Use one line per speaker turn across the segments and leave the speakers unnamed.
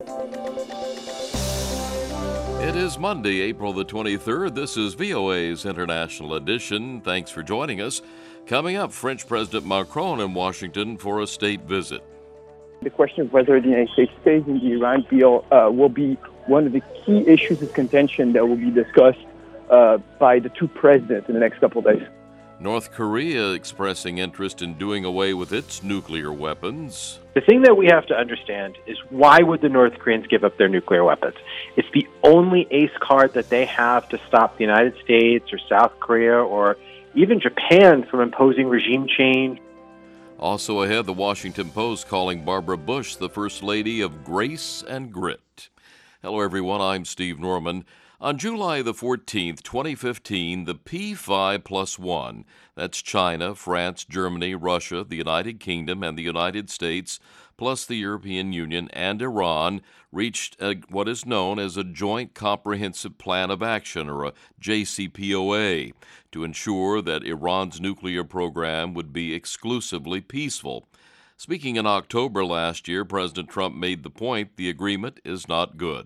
It is Monday, April the 23rd. This is VOA's International Edition. Thanks for joining us. Coming up, French President Macron in Washington for a state visit.
The question of whether the United States stays in the Iran deal will be one of the key issues of contention that will be discussed by the two presidents in the next couple of days.
North Korea expressing interest in doing away with its nuclear weapons.
The thing that we have to understand is why would the North Koreans give up their nuclear weapons? It's the only ace card that they have to stop the United States or South Korea or even Japan from imposing regime change.
Also ahead, the Washington Post calling Barbara Bush the First Lady of Grace and Grit. Hello, everyone. I'm Steve Norman. On July the 14th, 2015, the P5+1, that's China, France, Germany, Russia, the United Kingdom, and the United States, plus the European Union and Iran, reached what is known as a Joint Comprehensive Plan of Action, or a JCPOA, to ensure that Iran's nuclear program would be exclusively peaceful. Speaking in October last year, President Trump made the point the agreement is not good.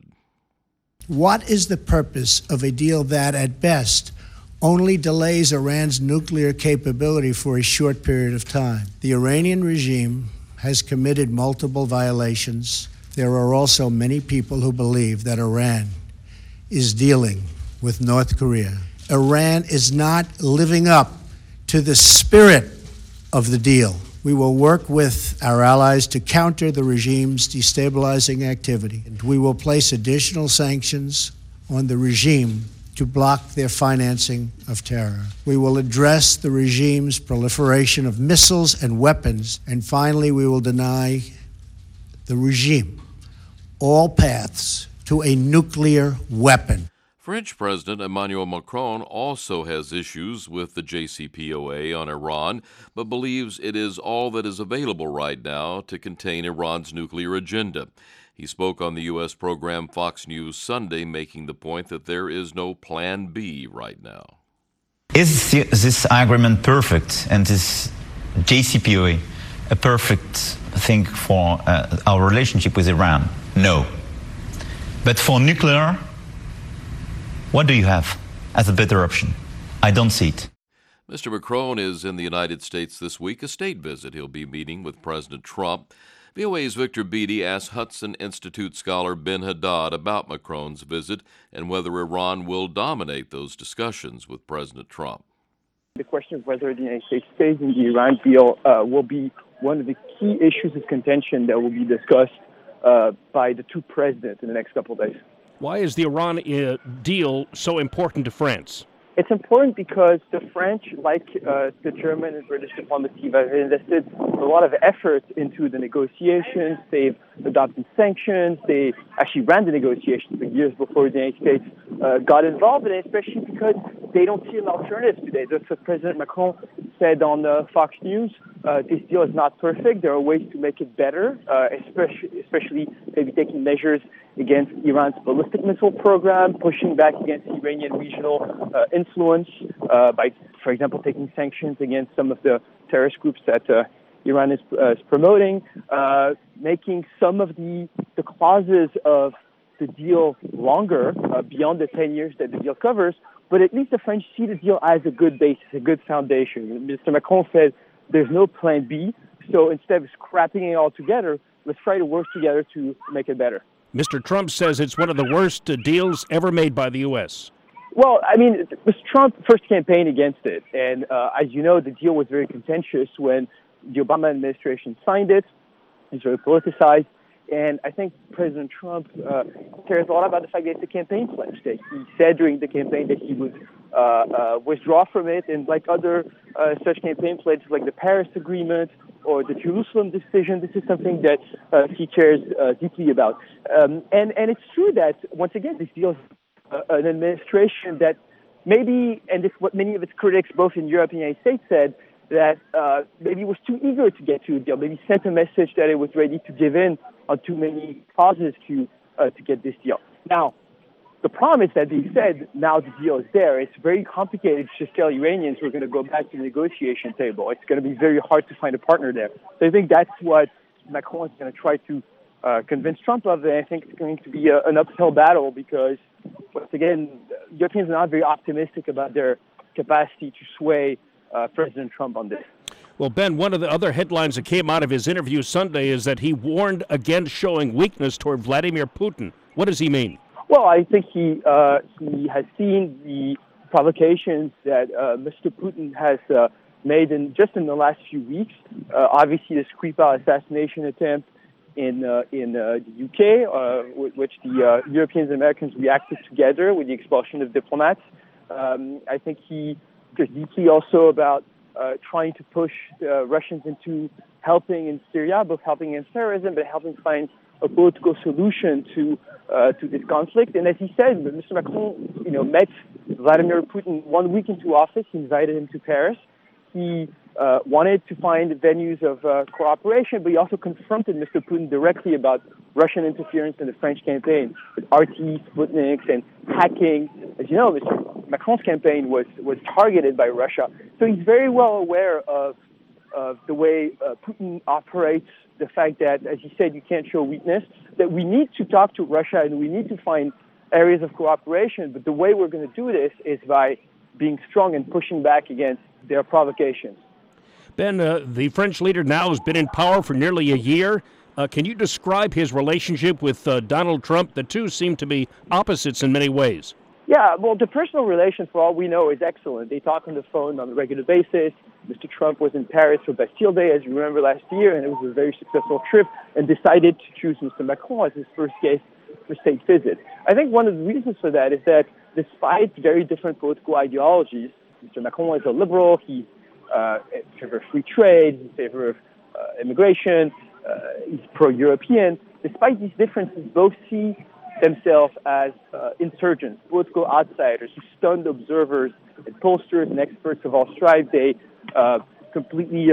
What is the purpose of a deal that, at best, only delays Iran's nuclear capability for a short period of time? The Iranian regime has committed multiple violations. There are also many people who believe that Iran is dealing with North Korea. Iran is not living up to the spirit of the deal. We will work with our allies to counter the regime's destabilizing activity. And we will place additional sanctions on the regime to block their financing of terror. We will address the regime's proliferation of missiles and weapons. And finally, we will deny the regime all paths to a nuclear weapon.
French President Emmanuel Macron also has issues with the JCPOA on Iran, but believes it is all that is available right now to contain Iran's nuclear agenda. He spoke on the U.S. program Fox News Sunday, making the point that there is no Plan B right now.
Is this agreement perfect, and this JCPOA a perfect thing for our relationship with Iran? No. But for nuclear, what do you have as a better option? I don't see it.
Mr. Macron is in the United States this week, a state visit. He'll be meeting with President Trump. VOA's Victor Beattie asked Hudson Institute scholar Ben Haddad about Macron's visit and whether Iran will dominate those discussions with President Trump.
The question of whether the United States stays in the Iran deal will be one of the key issues of contention that will be discussed by the two presidents in the next couple of days.
Why is the Iran deal so important to France?
It's important because the French, like the German and British diplomacy, have invested a lot of effort into the negotiations. They've adopted sanctions. They actually ran the negotiations for years before the United States got involved in it, especially because they don't see an alternative today. That's what President Macron said on Fox News. This deal is not perfect. There are ways to make it better, especially maybe taking measures against Iran's ballistic missile program, pushing back against Iranian regional influence by, for example, taking sanctions against some of the terrorist groups that Iran is promoting, making some of the clauses of the deal longer, beyond the 10 years that the deal covers, but at least the French see the deal as a good basis, a good foundation. Mr. Macron said there's no plan B, so instead of scrapping it all together, let's try to work together to make it better.
Mr. Trump says it's one of the worst deals ever made by the U.S.
Well, I mean, Mr. Trump first campaigned against it, and as you know, the deal was very contentious when the Obama administration signed it. It's very politicized, and I think President Trump cares a lot about the fact that it's a campaign pledge. That he said during the campaign that he would withdraw from it, and like other such campaign pledges, like the Paris Agreement or the Jerusalem decision, this is something that he cares deeply about. And it's true that, once again, this deal is an administration that maybe, and this is what many of its critics, both in Europe and the United States, said, that maybe was too eager to get to a deal, maybe sent a message that it was ready to give in on too many causes to get this deal. Now, the problem is that they said now the deal is there. It's very complicated to just tell Iranians we're going to go back to the negotiation table. It's going to be very hard to find a partner there. So I think that's what Macron is going to try to convince Trump of it. I think it's going to be an uphill battle because, once again, Europeans are not very optimistic about their capacity to sway President Trump on this.
Well, Ben, one of the other headlines that came out of his interview Sunday is that he warned against showing weakness toward Vladimir Putin. What does he mean?
Well, I think he has seen the provocations that Mr. Putin has made just in the last few weeks. Obviously, the Skripal assassination attempt in the UK, which the Europeans and Americans reacted together with the expulsion of diplomats. I think he cares deeply also about trying to push the Russians into helping in Syria, both helping against terrorism, but helping find a political solution to this conflict. And as he said, Mr. Macron, met Vladimir Putin 1 week into office. He invited him to Paris. He wanted to find venues of cooperation, but he also confronted Mr. Putin directly about Russian interference in the French campaign with RT, Sputniks, and hacking. As you know, Mr. Macron's campaign was targeted by Russia. So he's very well aware of the way Putin operates, the fact that, as you said, you can't show weakness, that we need to talk to Russia and we need to find areas of cooperation. But the way we're going to do this is by being strong and pushing back against their provocations.
Ben, the French leader now has been in power for nearly a year. Can you describe his relationship with Donald Trump? The two seem to be opposites in many ways.
Yeah, well, the personal relation, for all we know, is excellent. They talk on the phone on a regular basis. Mr. Trump was in Paris for Bastille Day, as you remember, last year, and it was a very successful trip, and decided to choose Mr. Macron as his first guest for state visit. I think one of the reasons for that is that despite very different political ideologies, Mr. Macron is a liberal. He's in favor of free trade, in favor of immigration, he's pro-European. Despite these differences, both see themselves as insurgents, political outsiders, who stunned observers and pollsters and experts of all stripes. They completely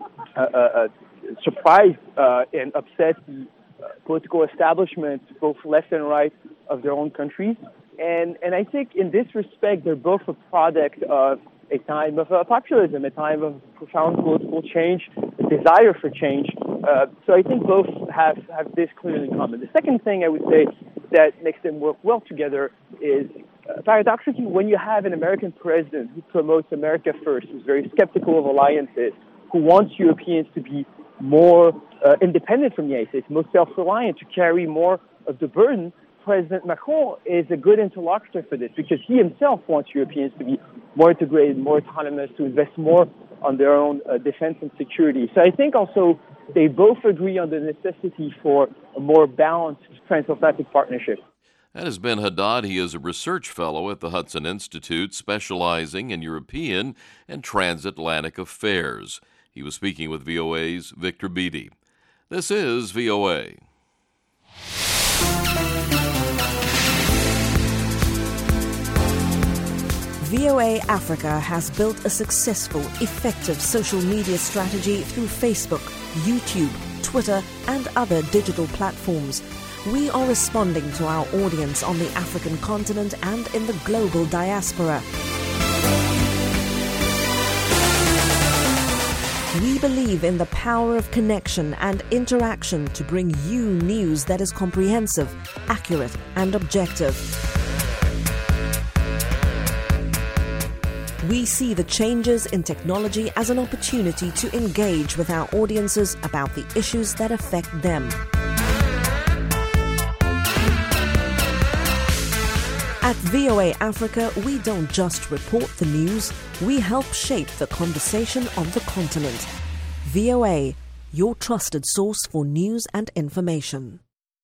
surprised and upset the political establishment, both left and right, of their own countries. And I think in this respect, they're both a product of a time of populism, a time of profound political change, a desire for change. So I think both have this clearly in common. The second thing I would say that makes them work well together is, paradoxically, when you have an American president who promotes America first, who's very skeptical of alliances, who wants Europeans to be more independent from the United States, more self-reliant, to carry more of the burden, President Macron is a good interlocutor for this because he himself wants Europeans to be more integrated, more autonomous, to invest more on their own defense and security. So I think also they both agree on the necessity for a more balanced transatlantic partnership.
That is Ben Haddad. He is a research fellow at the Hudson Institute, specializing in European and transatlantic affairs. He was speaking with VOA's Victor Beattie. This is VOA.
VOA Africa has built a successful, effective social media strategy through Facebook, YouTube, Twitter, and other digital platforms. We are responding to our audience on the African continent and in the global diaspora. We believe in the power of connection and interaction to bring you news that is comprehensive, accurate, and objective. We see the changes in technology as an opportunity to engage with our audiences about the issues that affect them. At VOA Africa, we don't just report the news, we help shape the conversation on the continent. VOA, your trusted source for news and information.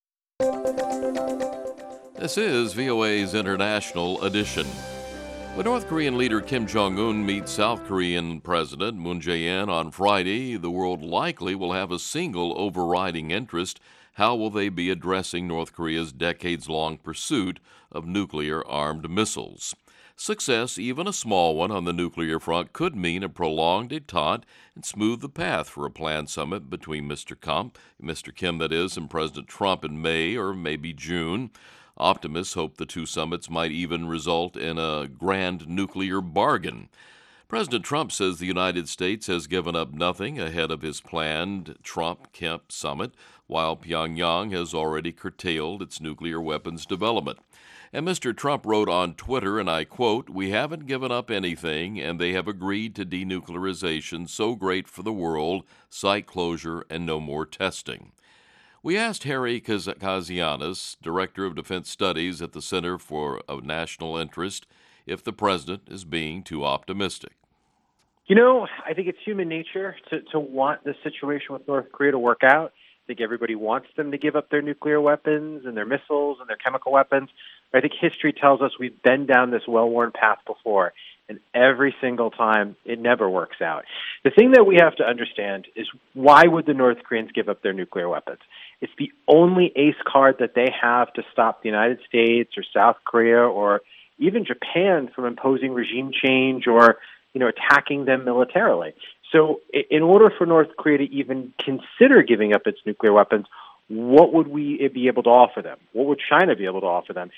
This is VOA's International Edition. When North Korean leader Kim Jong-un meets South Korean President Moon Jae-in on Friday, the world likely will have a single overriding interest. How will they be addressing North Korea's decades-long pursuit of nuclear-armed missiles? Success, even a small one, on the nuclear front could mean a prolonged détente and smooth the path for a planned summit between Mr. Kim, that is, and President Trump in May or maybe June. Optimists hope the two summits might even result in a grand nuclear bargain. President Trump says the United States has given up nothing ahead of his planned Trump-Kemp summit, while Pyongyang has already curtailed its nuclear weapons development. And Mr. Trump wrote on Twitter, and I quote, "We haven't given up anything, and they have agreed to denuclearization so great for the world, site closure, and no more testing." We asked Harry Kazianis, Director of Defense Studies at the Center for National Interest, if the president is being too optimistic.
You know, I think it's human nature to want the situation with North Korea to work out. I think everybody wants them to give up their nuclear weapons and their missiles and their chemical weapons. But I think history tells us we've been down this well-worn path before, and every single time it never works out. The thing that we have to understand is, why would the North Koreans give up their nuclear weapons? It's the only ace card that they have to stop the United States or South Korea or even Japan from imposing regime change or, attacking them militarily. So in order for North Korea to even consider giving up its nuclear weapons, what would we be able to offer them? What would China be able to offer them?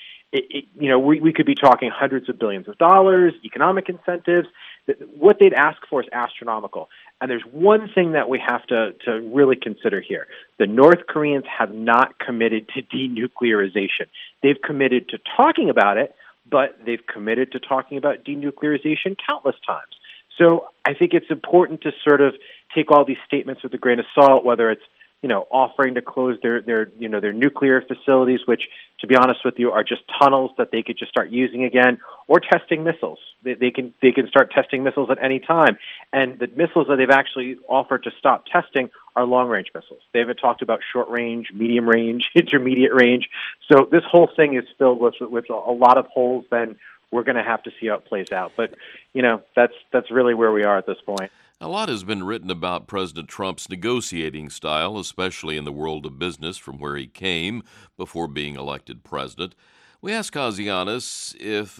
We could be talking hundreds of billions of dollars, economic incentives. What they'd ask for is astronomical. And there's one thing that we have to really consider here. The North Koreans have not committed to denuclearization. They've committed to talking about it, but they've committed to talking about denuclearization countless times. So I think it's important to sort of take all these statements with a grain of salt, whether it's offering to close their nuclear facilities, which, to be honest with you, are just tunnels that they could just start using again, or testing missiles. They can start testing missiles at any time. And the missiles that they've actually offered to stop testing are long-range missiles. They haven't talked about short-range, medium-range, intermediate range. So this whole thing is filled with a lot of holes. Then we're going to have to see how it plays out. But that's really where we are at this point.
A lot has been written about President Trump's negotiating style, especially in the world of business from where he came before being elected president. We asked Kazianis if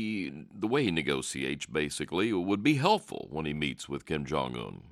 the way he negotiates, basically, would be helpful when he meets with Kim Jong-un.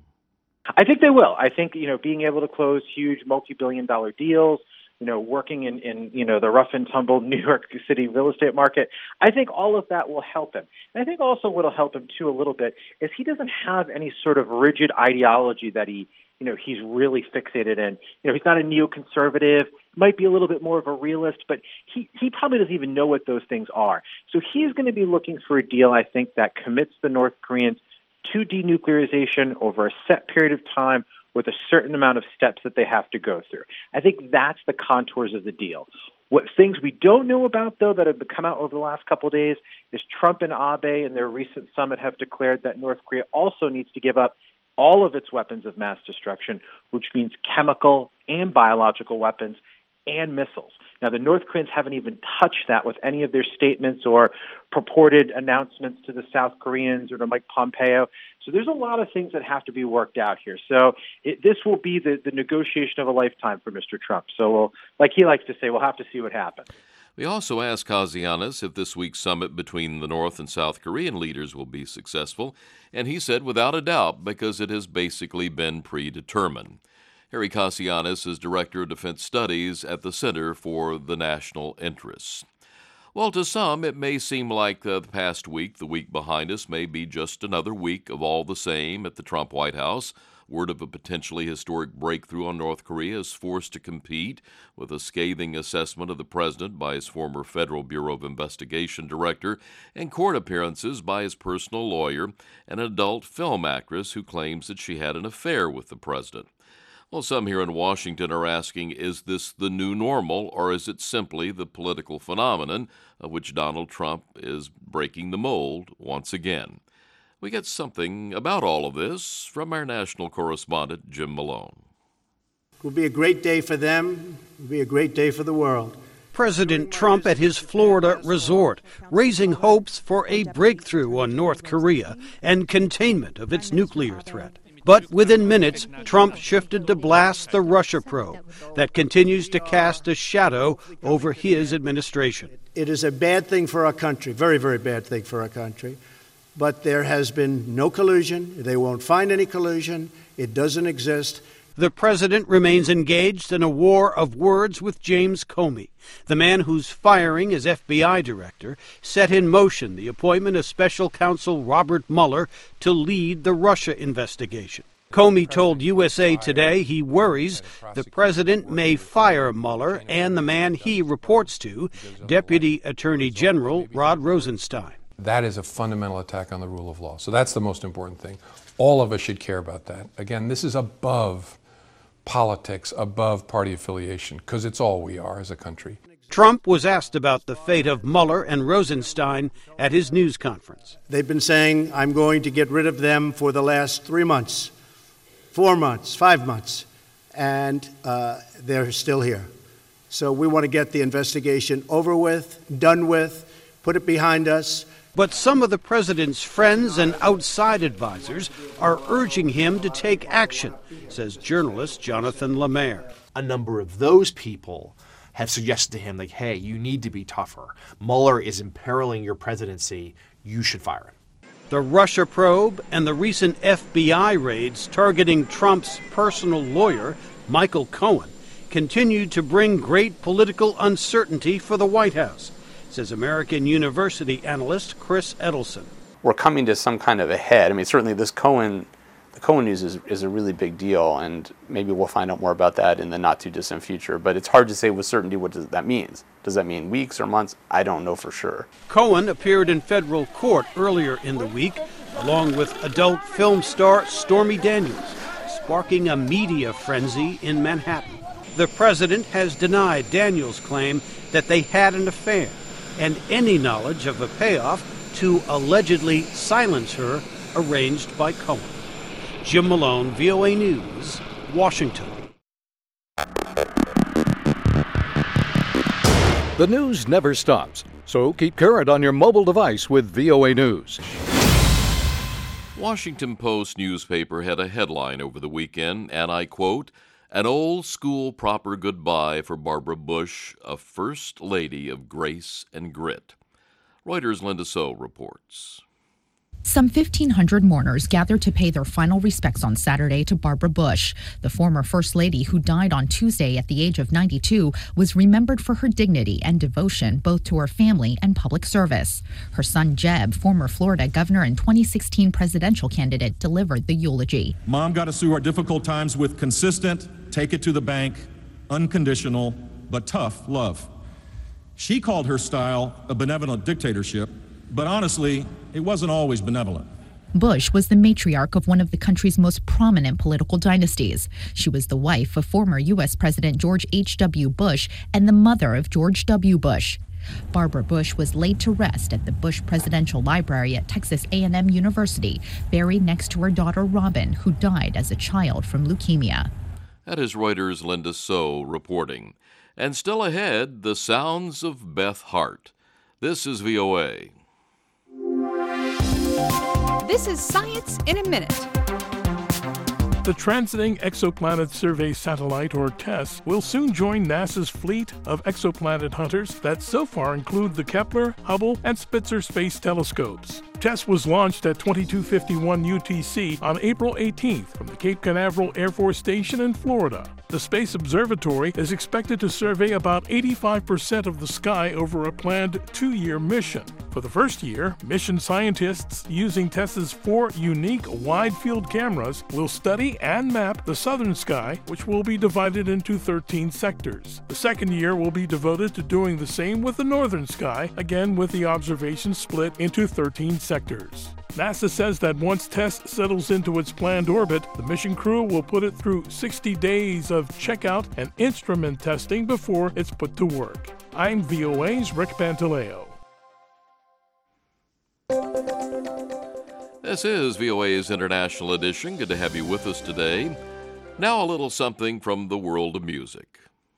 I think they will. I think, being able to close huge multi-billion-dollar deals, working in the rough and tumble New York City real estate market, I think all of that will help him. And I think also what will help him, too, a little bit is he doesn't have any sort of rigid ideology that he's really fixated in. He's not a neoconservative, might be a little bit more of a realist, but he probably doesn't even know what those things are. So he's going to be looking for a deal, I think, that commits the North Koreans to denuclearization over a set period of time with a certain amount of steps that they have to go through. I think that's the contours of the deal. What things we don't know about, though, that have come out over the last couple of days is Trump and Abe in their recent summit have declared that North Korea also needs to give up all of its weapons of mass destruction, which means chemical and biological weapons and missiles. Now, the North Koreans haven't even touched that with any of their statements or purported announcements to the South Koreans or to Mike Pompeo. So there's a lot of things that have to be worked out here. So this will be the negotiation of a lifetime for Mr. Trump. So like he likes to say, we'll have to see what happens.
We also asked Kazianis if this week's summit between the North and South Korean leaders will be successful, and he said without a doubt, because it has basically been predetermined. Harry Kazianis is Director of Defense Studies at the Center for the National Interests. Well, to some, it may seem like the past week, the week behind us, may be just another week of all the same at the Trump White House. Word of a potentially historic breakthrough on North Korea is forced to compete with a scathing assessment of the president by his former Federal Bureau of Investigation director and court appearances by his personal lawyer, an adult film actress who claims that she had an affair with the president. Well, some here in Washington are asking, is this the new normal, or is it simply the political phenomenon of which Donald Trump is breaking the mold once again? We get something about all of this from our national correspondent, Jim Malone.
It will be a great day for them. It will be a great day for the world.
President Trump at his Florida resort, raising hopes for a breakthrough on North Korea and containment of its nuclear threat. But within minutes, Trump shifted to blast the Russia probe that continues to cast a shadow over his administration.
It is a bad thing for our country, very, very bad thing for our country. But there has been no collusion. They won't find any collusion. It doesn't exist.
The president remains engaged in a war of words with James Comey, the man whose firing as FBI director set in motion the appointment of special counsel Robert Mueller to lead the Russia investigation. Comey told USA Today he worries the president may fire Mueller and the man he reports to, Deputy Attorney General Rod Rosenstein.
That is a fundamental attack on the rule of law. So that's the most important thing. All of us should care about that. Again, this is above politics, above party affiliation, because it's all we are as a country.
Trump was asked about the fate of Mueller and Rosenstein at his news conference.
They've been saying, I'm going to get rid of them for the last 3 months, 4 months, 5 months, and they're still here. So we want to get the investigation over with, done with, put it behind us.
But some of the president's friends and outside advisors are urging him to take action, says journalist Jonathan Lemaire.
A number of those people have suggested to him, like, hey, you need to be tougher. Mueller is imperiling your presidency. You should fire him.
The Russia probe and the recent FBI raids targeting Trump's personal lawyer, Michael Cohen, continue to bring great political uncertainty for the White House, says American University analyst Chris Edelson.
We're coming to some kind of a head. I mean, certainly the Cohen news is a really big deal, and maybe we'll find out more about that in the not-too-distant future. But it's hard to say with certainty what that means. Does that mean weeks or months? I don't know for sure.
Cohen appeared in federal court earlier in the week, along with adult film star Stormy Daniels, sparking a media frenzy in Manhattan. The president has denied Daniels' claim that they had an affair and any knowledge of a payoff to allegedly silence her arranged by Cohen. Jim Malone, VOA News, Washington.
The news never stops, so keep current on your mobile device with VOA News.
Washington Post newspaper had a headline over the weekend, and I quote, "An old school proper goodbye for Barbara Bush, a first lady of grace and grit." Reuters' Linda So reports.
Some 1,500 mourners gathered to pay their final respects on Saturday to Barbara Bush. The former First Lady, who died on Tuesday at the age of 92, was remembered for her dignity and devotion both to her family and public service. Her son Jeb, former Florida governor and 2016 presidential candidate, delivered the eulogy.
Mom got us through our difficult times with consistent, take it to the bank, unconditional, but tough love. She called her style a benevolent dictatorship, but honestly, it wasn't always benevolent.
Bush was the matriarch of one of the country's most prominent political dynasties. She was the wife of former U.S. President George H.W. Bush and the mother of George W. Bush. Barbara Bush was laid to rest at the Bush Presidential Library at Texas A&M University, buried next to her daughter Robin, who died as a child from leukemia.
That is Reuters' Linda So reporting. And still ahead, the sounds of Beth Hart. This is VOA.
This is Science in a Minute.
The Transiting Exoplanet Survey Satellite, or TESS, will soon join NASA's fleet of exoplanet hunters that so far include the Kepler, Hubble, and Spitzer space telescopes. TESS was launched at 2251 UTC on April 18th from the Cape Canaveral Air Force Station in Florida. The Space Observatory is expected to survey about 85% of the sky over a planned 2-year mission. For the first year, mission scientists using TESS's 4 unique wide-field cameras will study and map the southern sky, which will be divided into 13 sectors. The second year will be devoted to doing the same with the northern sky, again with the observations split into 13 sectors. NASA says that once TESS settles into its planned orbit, the mission crew will put it through 60 days of checkout and instrument testing before it's put to work. I'm VOA's Rick Pantaleo.
This is VOA's International Edition. Good to have you with us today. Now a little something from the world of music.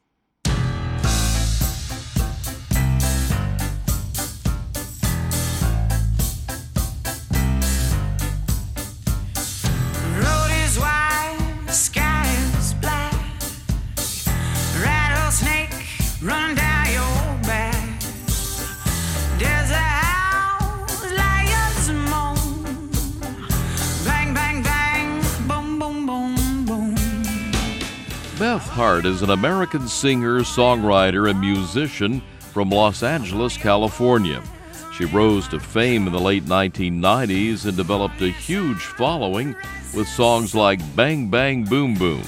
Run down your back. There's a house, lions moan. Bang, bang, bang, boom, boom, boom, boom.
Beth Hart is an American singer, songwriter, and musician from Los Angeles, California. She rose to fame in the late 1990s and developed a huge following with songs like Bang Bang Boom Boom.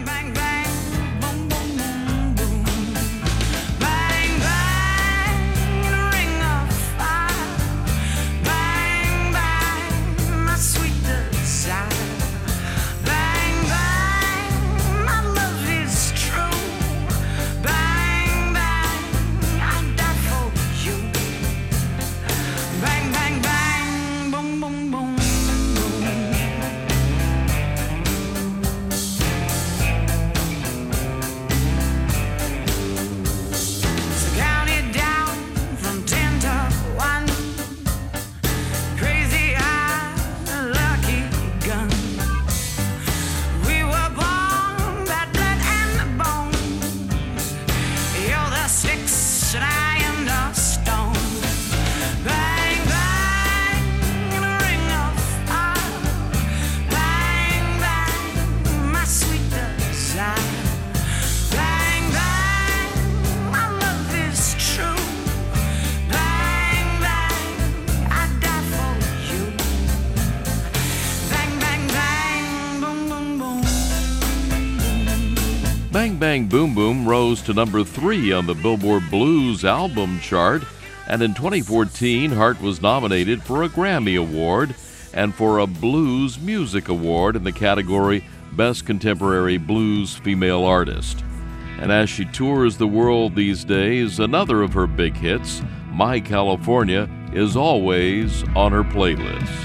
Bang Bang Boom Boom rose to number 3 on the Billboard Blues album chart, and in 2014, Hart was nominated for a Grammy Award and for a Blues Music Award in the category Best Contemporary Blues Female Artist. And as she tours the world these days, another of her big hits, My California, is always on her playlist.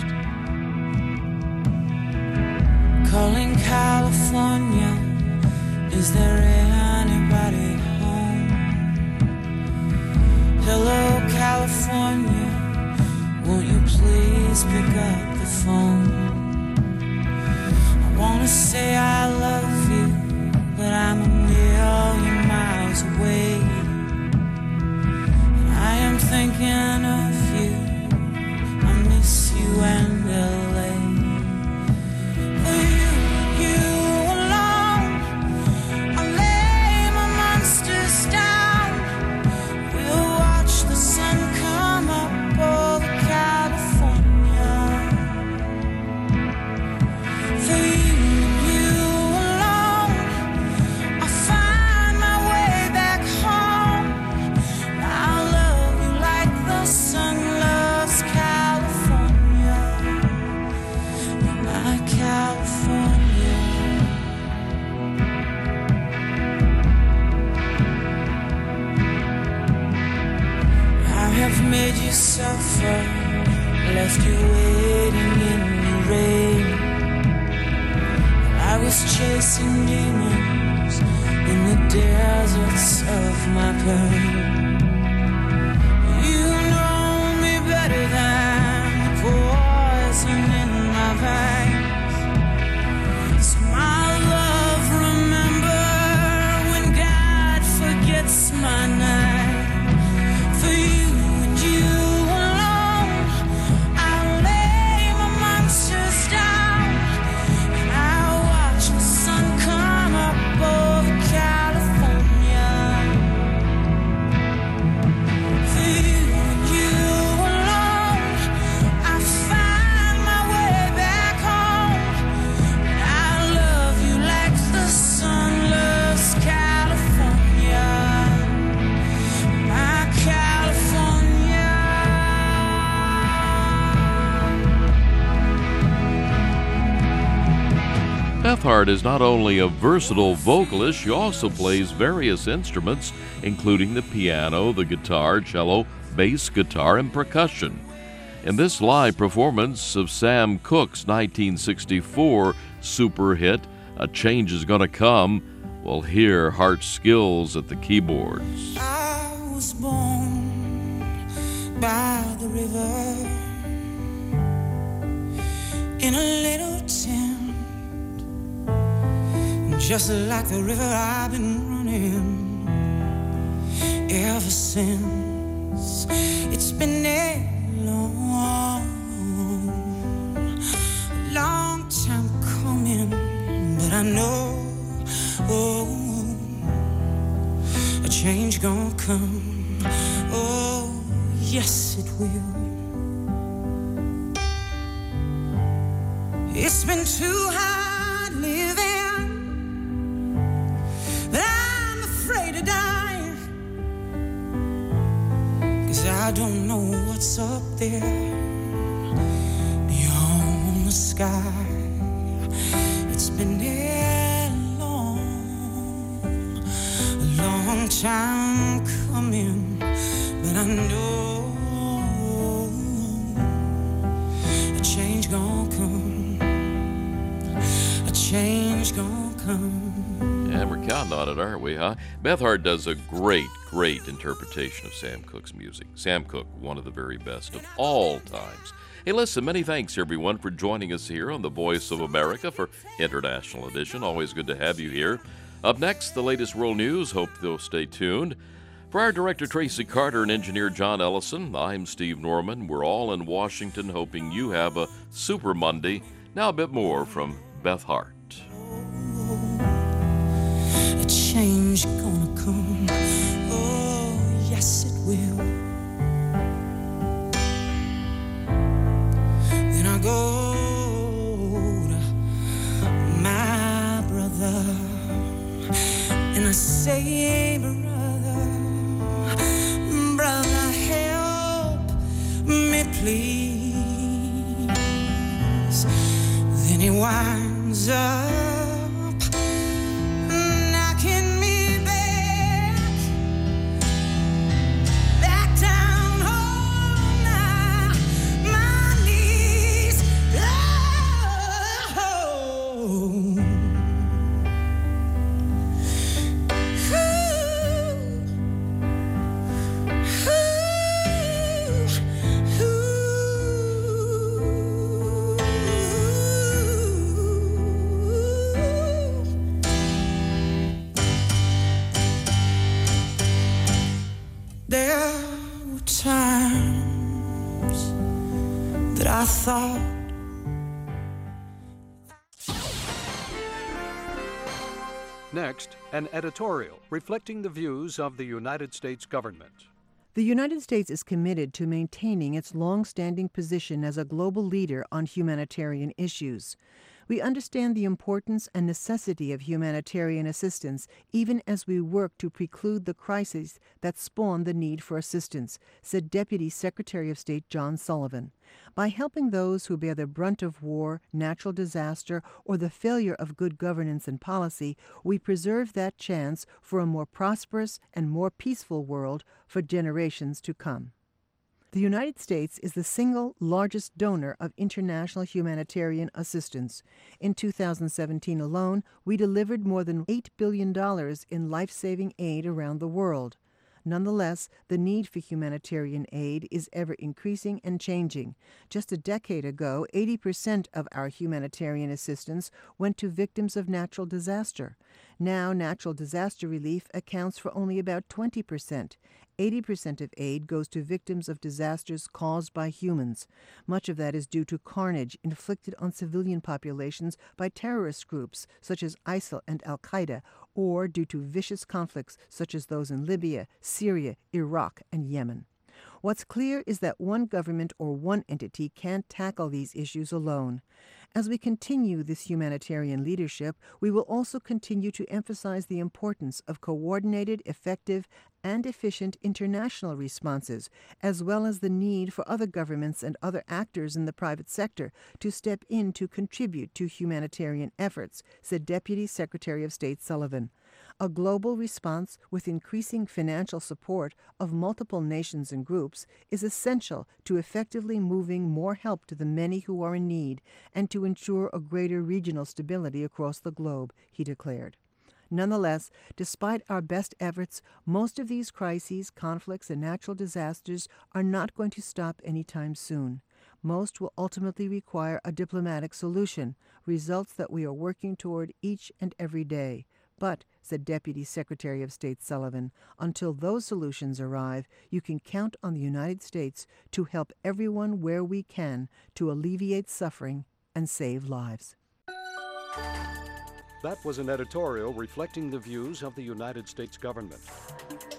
Calling California, is there anybody home? Hello, California, won't you please pick up the phone? I wanna say I love you, but I'm a million miles away. And I am thinking of you, I miss you and LA. Made you suffer, left you waiting in the rain. I was chasing demons in the deserts of my pain. You know me better than the poison in my veins. So my love, remember when God forgets my name. For you
Beth Hart is not only a versatile vocalist, she also plays various instruments, including the piano, the guitar, cello, bass guitar, and percussion. In this live performance of Sam Cooke's 1964 super hit, A Change Is Gonna Come, we'll hear Hart's skills at the keyboards.
I was born by the river in a little tent. Just like the river, I've been running ever since. It's been a long time coming, but I know, a change gonna come. Oh, yes it will. It's been too hard living, but I'm afraid to die, 'cause I don't know what's up there beyond the sky. It's been a long time coming, but I know a change gonna come, a change gonna come.
Yeah, we're counting on it, aren't we, huh? Beth Hart does a great interpretation of Sam Cooke's music. Sam Cooke, one of the very best of all times. Hey, listen, many thanks, everyone, for joining us here on the Voice of America for International Edition. Always good to have you here. Up next, the latest world news. Hope you'll stay tuned. For our director, Tracy Carter, and engineer John Ellison, I'm Steve Norman. We're all in Washington, hoping you have a super Monday. Now a bit more from Beth Hart.
A change gonna come, oh yes it will. Then I go to my brother and I say, brother, help me please. Then he winds up knocking me back down on my knees. There were times that I thought
Next, an editorial reflecting the views of the United States government.
The United States is committed to maintaining its long-standing position as a global leader on humanitarian issues. We understand the importance and necessity of humanitarian assistance even as we work to preclude the crises that spawn the need for assistance, said Deputy Secretary of State John Sullivan. By helping those who bear the brunt of war, natural disaster, or the failure of good governance and policy, we preserve that chance for a more prosperous and more peaceful world for generations to come. The United States is the single largest donor of international humanitarian assistance. In 2017 alone, we delivered more than $8 billion in life-saving aid around the world. Nonetheless, the need for humanitarian aid is ever increasing and changing. Just a decade ago, 80% of our humanitarian assistance went to victims of natural disaster. Now, natural disaster relief accounts for only about 20%. 80% of aid goes to victims of disasters caused by humans. Much of that is due to carnage inflicted on civilian populations by terrorist groups such as ISIL and Al-Qaeda, or due to vicious conflicts such as those in Libya, Syria, Iraq, and Yemen. What's clear is that one government or one entity can't tackle these issues alone. As we continue this humanitarian leadership, we will also continue to emphasize the importance of coordinated, effective, and efficient international responses, as well as the need for other governments and other actors in the private sector to step in to contribute to humanitarian efforts, said Deputy Secretary of State Sullivan. A global response with increasing financial support of multiple nations and groups is essential to effectively moving more help to the many who are in need and to ensure a greater regional stability across the globe, he declared. Nonetheless, despite our best efforts, most of these crises, conflicts, and natural disasters are not going to stop anytime soon. Most will ultimately require a diplomatic solution, results that we are working toward each and every day. But, said Deputy Secretary of State Sullivan, until those solutions arrive, you can count on the United States to help everyone where we can to alleviate suffering and save lives.
That was an editorial reflecting the views of the United States government.